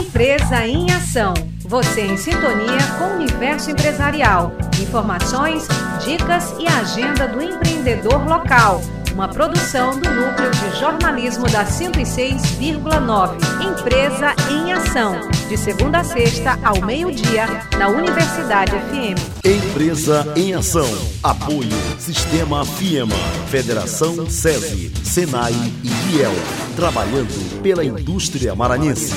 Empresa em Ação. Você em sintonia com o universo empresarial. Informações, dicas e agenda do empreendedor local. Uma produção do Núcleo de Jornalismo da 106,9. Empresa em Ação. De segunda a sexta, ao meio-dia, na Universidade FM. Empresa em Ação. Apoio Sistema FIEMA, Federação SESI, SENAI e IEL. Trabalhando pela indústria maranhense.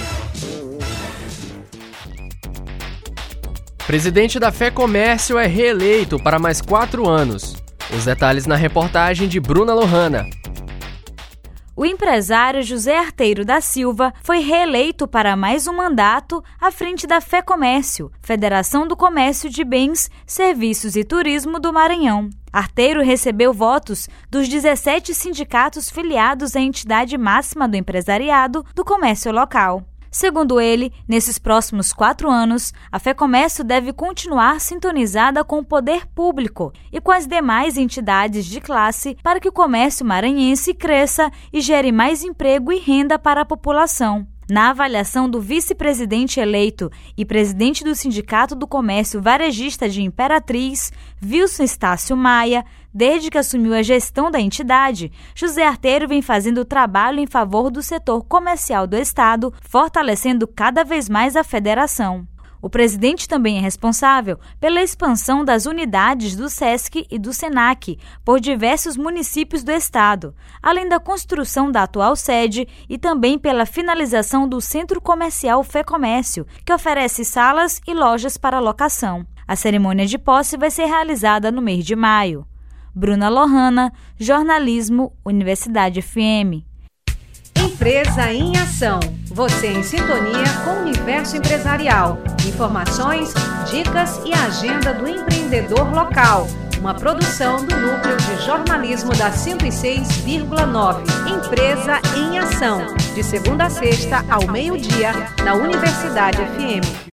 Presidente da FEComércio é reeleito para mais 4 anos. Os detalhes na reportagem de Bruna Lohana. O empresário José Arteiro da Silva foi reeleito para mais um mandato à frente da FEComércio, Federação do Comércio de Bens, Serviços e Turismo do Maranhão. Arteiro recebeu votos dos 17 sindicatos filiados à entidade máxima do empresariado do comércio local. Segundo ele, nesses próximos 4 anos, a FEComércio deve continuar sintonizada com o poder público e com as demais entidades de classe para que o comércio maranhense cresça e gere mais emprego e renda para a população. Na avaliação do vice-presidente eleito e presidente do Sindicato do Comércio Varejista de Imperatriz, Wilson Estácio Maia, desde que assumiu a gestão da entidade, José Arteiro vem fazendo trabalho em favor do setor comercial do Estado, fortalecendo cada vez mais a federação. O presidente também é responsável pela expansão das unidades do SESC e do SENAC por diversos municípios do estado, além da construção da atual sede e também pela finalização do Centro Comercial FEComércio, que oferece salas e lojas para locação. A cerimônia de posse vai ser realizada no mês de maio. Bruna Lohana, Jornalismo, Universidade FM. Empresa em Ação. Você em sintonia com o universo empresarial. Informações, dicas e agenda do empreendedor local. Uma produção do Núcleo de Jornalismo da 106,9. Empresa em Ação. De segunda a sexta, ao meio-dia, na Universidade FM.